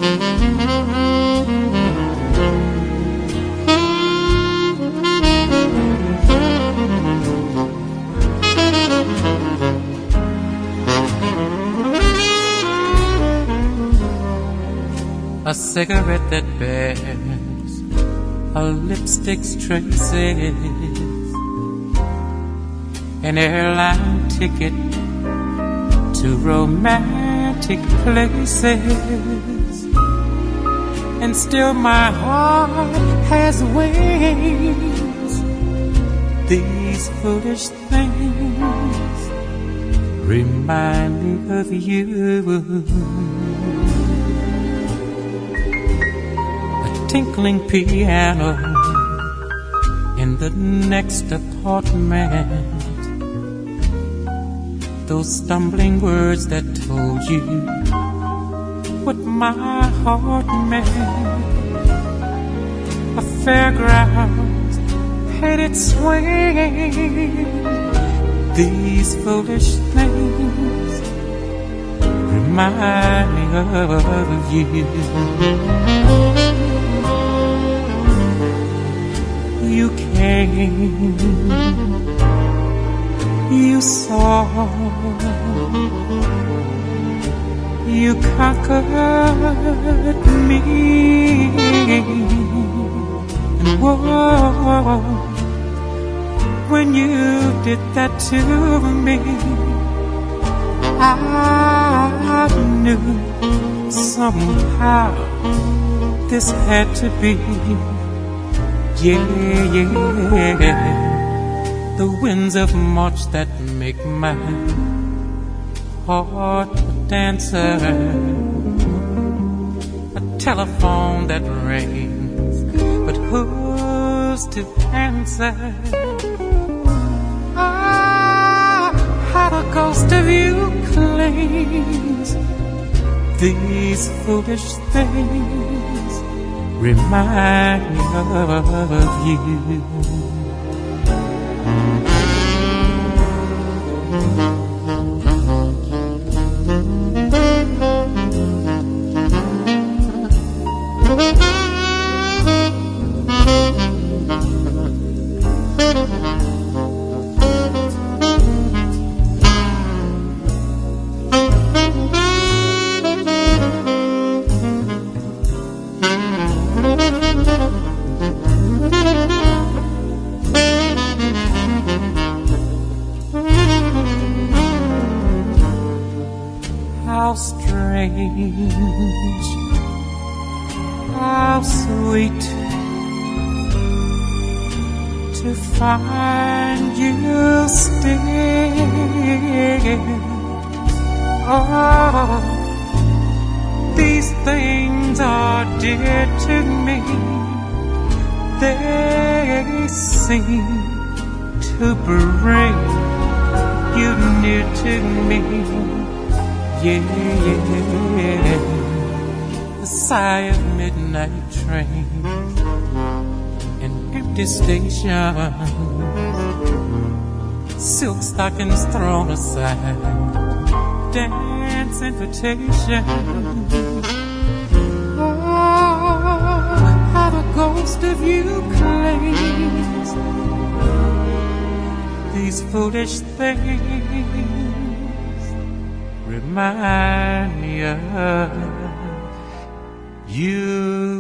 A cigarette that bears a lipstick's traces, an airline ticket to romantic places, and still my heart has wings. These foolish things remind me of you. Tinkling piano in the next apartment, those stumbling words that told you what my heart meant. A fairground painted swing. These foolish things remind me of you. You came, you saw, you conquered me, and whoa, when you did that to me, I knew somehow this had to be. Yeah, the winds of March that make my heart a dancer, a telephone that rings, but who's to answer? How the ghost of you clings. These foolish things remind me of you. How strange, how sweet to find you still. Oh, these things are dear to me. They seem to bring you near to me. Yeah, the sigh of midnight trains and empty stations, silk stockings thrown aside, dance invitations. Oh, how the ghost of you clings. These foolish things remind me of you.